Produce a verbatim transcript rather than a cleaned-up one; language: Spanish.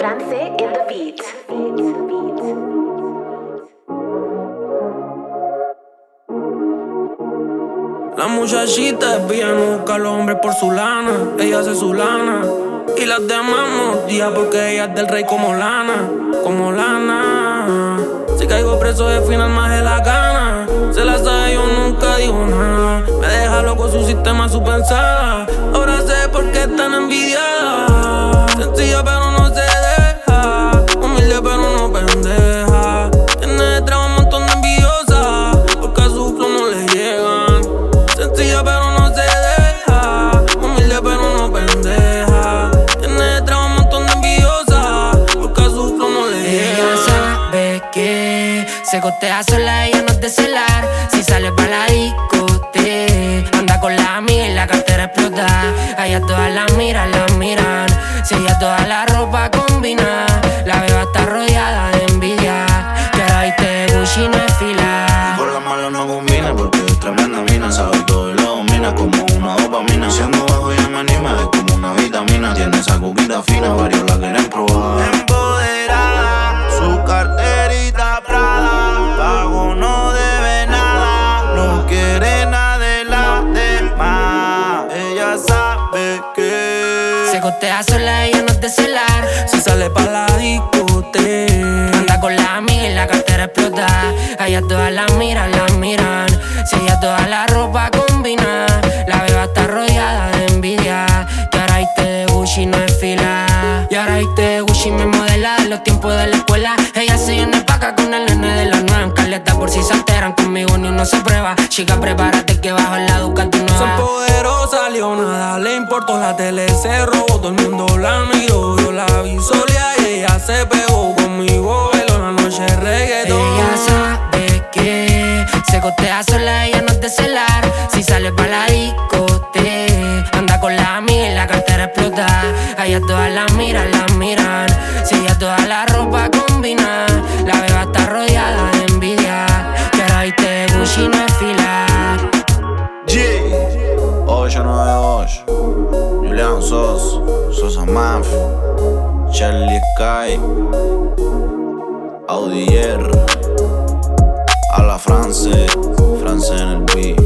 France in the beat. La muchachita es villa, no busca al hombre por su lana. Ella hace su lana y las demás mordía porque ella es del rey como lana, como lana. Si caigo preso de final más de la gana. Se la sabe, yo nunca digo nada. Me deja loco su sistema, su pensada. Ahora sé por qué es tan envidiada. Sencilla pero no se deja, humilde pero no pendeja. Tiene detrás un montón de envidiosas porque a su flow no le llegan. Sencilla pero no se deja, humilde pero no pendeja. Tiene detrás un montón de envidiosas porque a su flow no le llegan. Ella sabe que se costea sola, ella no es de celar. Si sale pa' la discoteca, anda con la amiga y la cartera explota. A ella todas la miran, la miran. Si ella toda la ropa combina, la beba está rodeada de envidia. Que ahora viste Gucci no es fila. Y con la mala no combina porque es tremenda mina. Sabe todo y lo domina como una dopamina. Siendo bajo ella me anima, es como una vitamina. Tiene esa coquita fina, varios la quieren probar. Empoderada, su carterita Prada. Pago no debe nada, no quiere nada de la demás. Ella sabe que Se costea sola, ella no es de celar. Si sale pa' la discoteca, Anda con la amiga y la cartera explota. A ella todas la miran, la miran. Si ella toda la ropa combina, la beba está rodeada de envidia. Que ahora viste de Gucci no es fila. Y ahora viste de Gucci me modela de los tiempos de la escuela. Ella se viene pa' acá con el nene de la nueva. En caleta por si se alteran conmigo ni uno se prueba. Chica, prepárate que bajo la Ducati nueva. son poderosas, Leo, nada le importó. La tele se robó, todo el mundo la miró. Yo la vi sola y ella se pegó conmigo. Bailó la noche reggaetón. Ella sabe que se costea sola, ella no es de celar. Si sale pa' la discoteca, anda con la amiga y la cartera explota. A ella todas la miran, la miran. Si ella toda la ropa combina, la beba está rodeada de envidia. Que ahora viste Gucci no es fila. G ocho nueve ocho Julián Sos, Sosa Maf, Charlie Sky, Audier, a la France, France en el beat.